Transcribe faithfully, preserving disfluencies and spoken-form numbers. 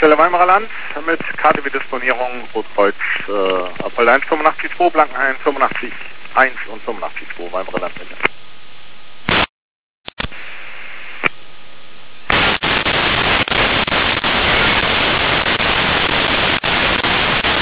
Stelle Weimarer Land mit K T W-Disponierung, Rotkreuz, äh, Apfel eins fünfundachtzig zwei, Blanken eins, fünfundachtzig eins und fünfundachtzig zwei, Weimarer Land.